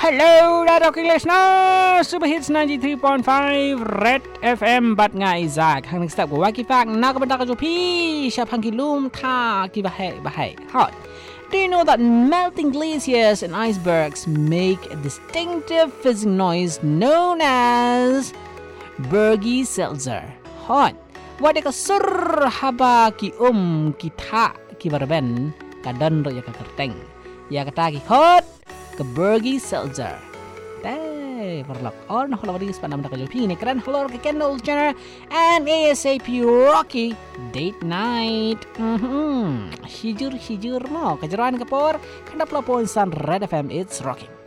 Hello, Rocky listeners. Super Hits 93.5 Red FM บัดง่ายจากทางนักสตับกว่ากี่ฝากนักบันดาลกระจุพี่ชาพังกิลุมท่ากี่บะให้ฮอต Do you know that melting glaciers and icebergs make a distinctive fizzing noise known as Bergy Seltzer? Hot. What they kasur haba ki ki tha ki barben kadan ro ya kerteng. Ya kata ki hot ke Bergy Seltzer. Day perlok on holawadi spanam da kajopi ni keren holor ke Kendall Jenner and ASAP Rocky date night. Hijur mo kajeroan kapor kena pelopon Sun Red FM it's rocking.